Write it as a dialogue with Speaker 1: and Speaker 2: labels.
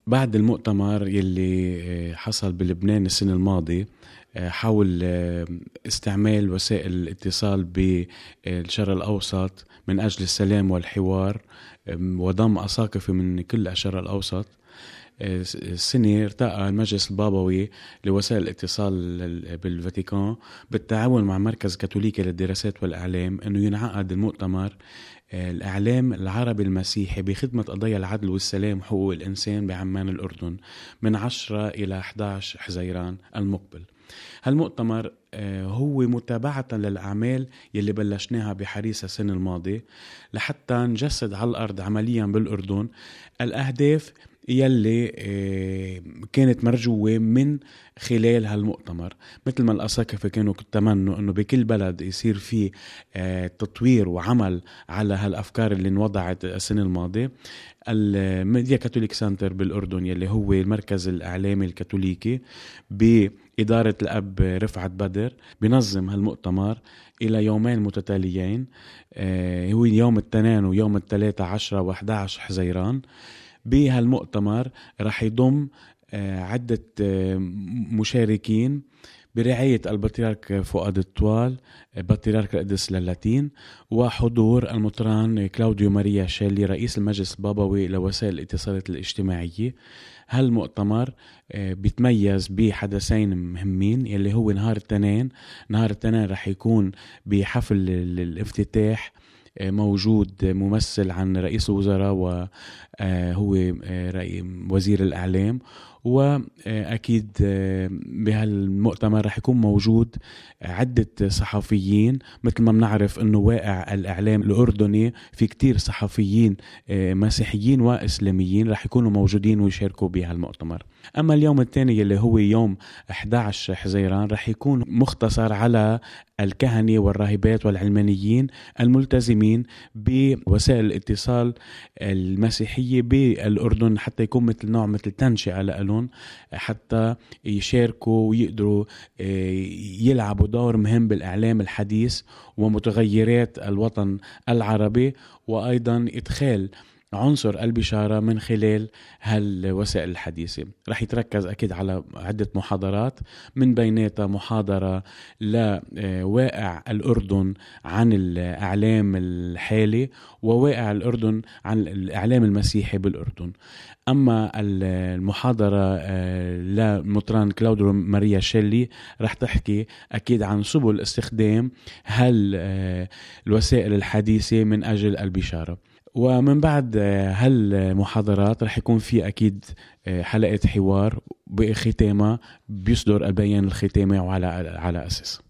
Speaker 1: بعد المؤتمر يلي حصل بلبنان السنة الماضية، حاول استعمال وسائل الاتصال بالشرق الأوسط من أجل السلام والحوار، وضم أساقفة من كل الشرق الأوسط. السنة ارتقى المجلس البابوي لوسائل الاتصال بالفاتيكان بالتعاون مع مركز كاثوليكي للدراسات والإعلام أنه ينعقد المؤتمر الإعلام العربي المسيحي بخدمة قضايا العدل والسلام وحقوق الإنسان بعمان الأردن من 10 إلى 11 حزيران المقبل. هالمؤتمر هو متابعة للأعمال يلي بلشناها بحريصة السنة الماضية لحتى نجسد على الأرض عمليا بالأردن الأهداف يلي كانت مرجوة من خلال هالمؤتمر. مثل ما الأساقفة كانوا تمنوا أنه بكل بلد يصير فيه تطوير وعمل على هالأفكار اللي انوضعت السنة الماضية. الميديا كاثوليك سنتر بالأردن يلي هو المركز الإعلامي الكاثوليكي بإدارة الأب رفعت بدر بنظم هالمؤتمر إلى يومين متتاليين، هو يوم الاثنين ويوم الثلاثة 10 و11 حزيران. بهالمؤتمر رح يضم عدة مشاركين برعاية البطريرك فؤاد الطوال بطريرك القدس للاتين، وحضور المطران كلاوديو ماريا شيلي رئيس المجلس البابوي لوسائل الاتصالات الاجتماعية. هالمؤتمر بيتميز بحدثين مهمين يلي هو نهار الاثنين رح يكون بحفل الافتتاح موجود ممثل عن رئيس الوزراء وهو وزير الإعلام، وأكيد بهالمؤتمر رح يكون موجود عدة صحفيين. مثل ما بنعرف أنه واقع الإعلام الأردني في كتير صحفيين مسيحيين وإسلاميين رح يكونوا موجودين ويشاركوا بهالمؤتمر. أما اليوم الثاني اللي هو يوم 11 حزيران رح يكون مختصر على الكهنة والراهبات والعلمانيين الملتزمين بوسائل الاتصال المسيحية بالأردن، حتى يكون مثل تنشئة لهم حتى يشاركوا ويقدروا يلعبوا دور مهم بالإعلام الحديث ومتغيرات الوطن العربي، وأيضا إدخال عنصر البشارة من خلال هالوسائل الحديثة. رح يتركز أكيد على عدة محاضرات، من بيناتها محاضرة لواقع الأردن عن الإعلام الحالي وواقع الأردن عن الإعلام المسيحي بالأردن. أما المحاضرة لمطران كلاوديو ماريا شيلي رح تحكي أكيد عن سبل استخدام الوسائل الحديثة من أجل البشارة. ومن بعد هالمحاضرات رح يكون في أكيد حلقة حوار بختامها بيصدر البيان الختامي وعلى أساس